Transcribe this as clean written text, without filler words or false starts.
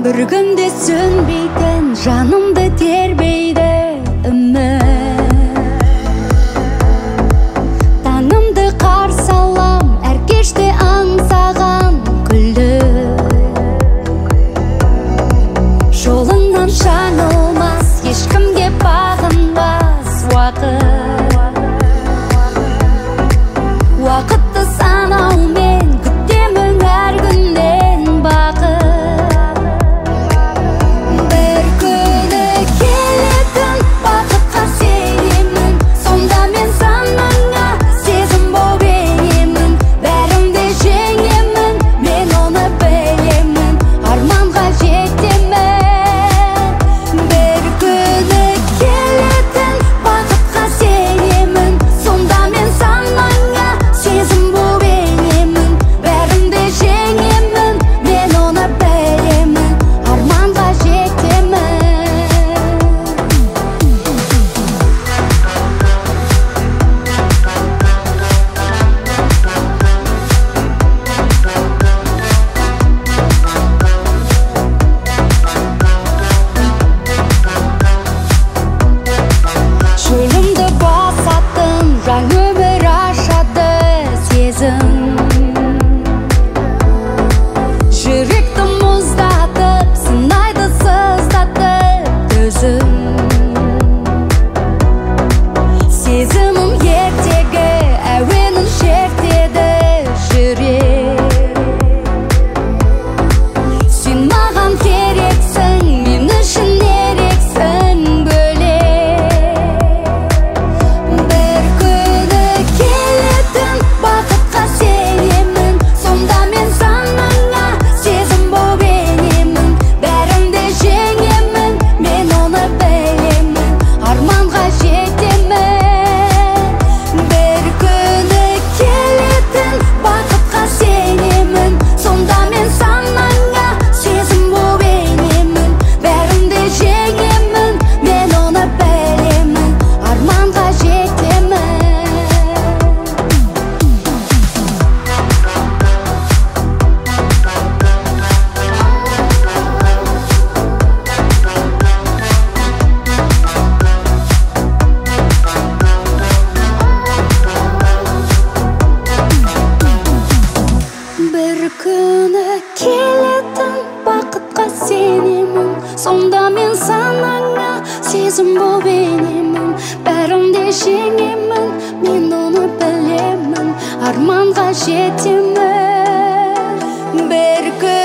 бір күнде сөнбейтін жанымды тербейді үміт. Таңымды қарсы алам, әр кеште аңсаған күлді. Жолыңнан жаңылмас, ешкімге бағынбас Уақытты санаумен күтемін әр күннен бақыт. Бір күні келетін бақытқа сенемін, сонда мен санаңа сезім боп енемін. Бәрімді жеңемін, мен оны білемін, арманға жетемін. Бір күні келетін бақытқа сенемін, сонда мен санаңа сезім боп енемін. Бәрімді жеңемін, мен оны білемін, арманға жетемін. Шөлімді басатын жаңа өмір ашады сезім. Жүректі мұздатып, сынайды сыздатып төзім. Сезімім ертегі әуенін шертеді жүрек. Сен маған керексің, мен үшін ерексің бөлек. Бір күні келетін бақытқа сенемін, сонда мен санаңа сезім боп енемін. Бәрімді жеңемін, мен оны білемін, арманға жетемін. Бір күні келетін бақытқа сенемін, сонда мен санаңа сезім боп енемін. Бәрімді жеңемін, мен оны білемін, арманға жетемін. Бір күні келетін бақытқа сенемін, сонда мен санаңа сезім боп енемін. Бәрімді жеңемін, мен оны білемін, арманға жетемін. Бір күні